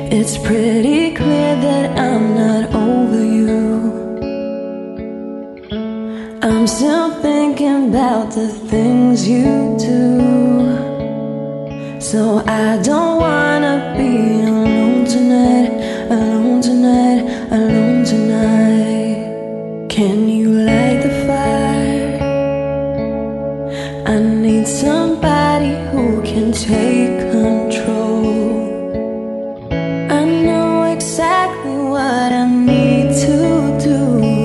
It's pretty clear that I'm not over you. I'm still thinking about the things you do. So I don't wanna be alone tonight, alone tonight, alone tonight. Can you light the fire? I need somebody who can take control. I know exactly what I need to do,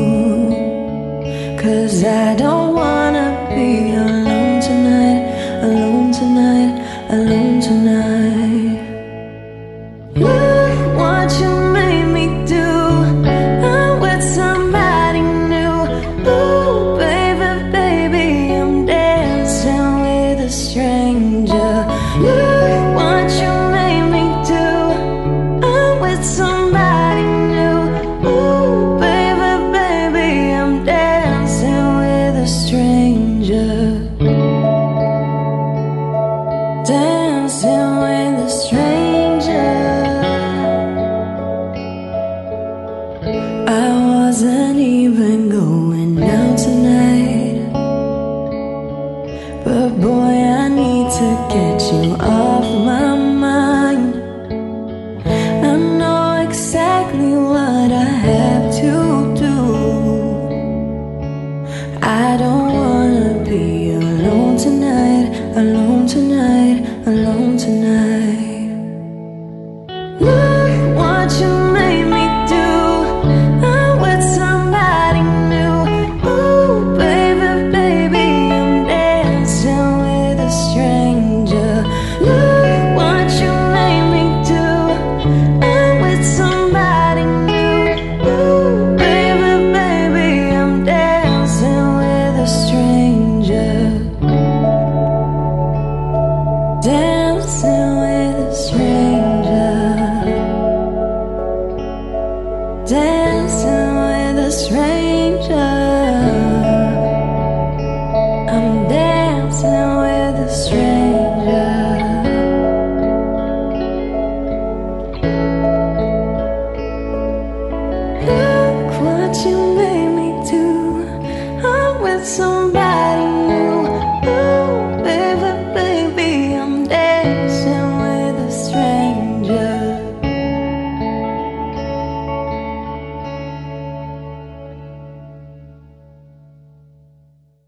'cause I don't wanna be alone tonight, alone tonight, alone tonight. Look what you made me do. I'm with somebody new. Ooh, baby, baby, I'm dancing with a stranger. Look what you made me do. I'm with somebody new. Ooh, baby, baby, I'm dancing with a stranger. Dancing with a stranger. I wasn't even going out tonight, but boy, I need to get you off my mind. I know exactly what I have to do. I don't wanna be alone tonight, alone tonight, alone tonight. Look what you